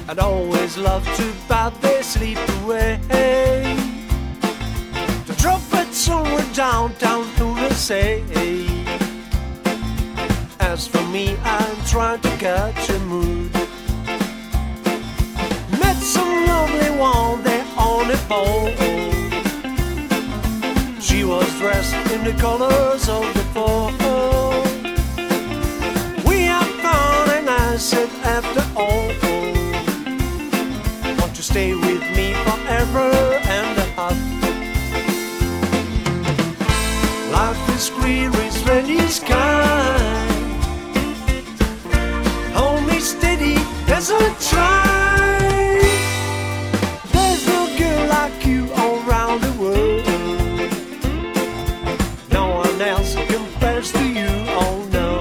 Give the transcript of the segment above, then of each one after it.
I'd always love to bat their sleep away. To drop it somewhere downtown to the sea. As for me, I'm trying to catch a mood. Met some lovely one there on the boat. She was dressed in the colors of the fall. We had fun and I said after all, won't you stay with me forever and a half? Life is clear, it's ready sky. Hold me steady as I try. There's no girl like you all around the world. No one else compares to you, oh no.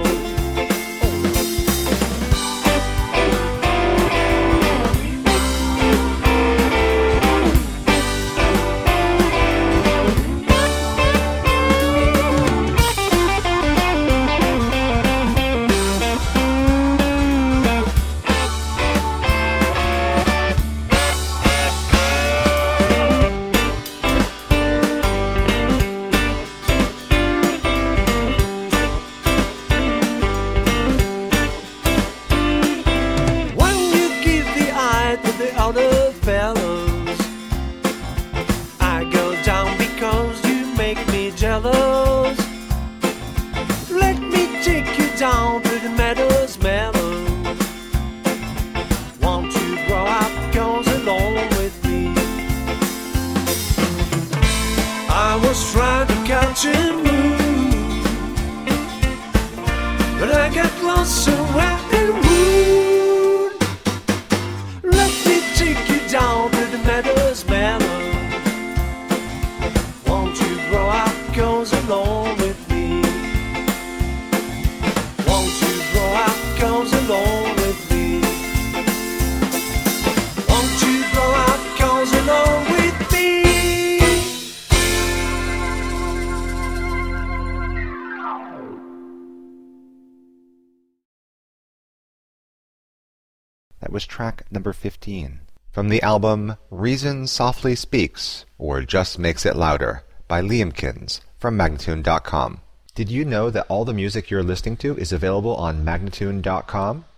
Other fellows, I go down because you make me jealous. Let me take you down to the meadows, meadows. Won't you grow up, goes along with me? I was trying to catch a mood, but I got lost somewhere in wood. Down to the meadows, meadows. Won't you grow up, goes along with me? Won't you grow up, goes along with me? Won't you grow up, goes along with me? That was track number 15. From the album Reason Softly Speaks, or Just Makes It Louder, by Liamkins, from Magnatune.com. Did you know that all the music you're listening to is available on Magnatune.com?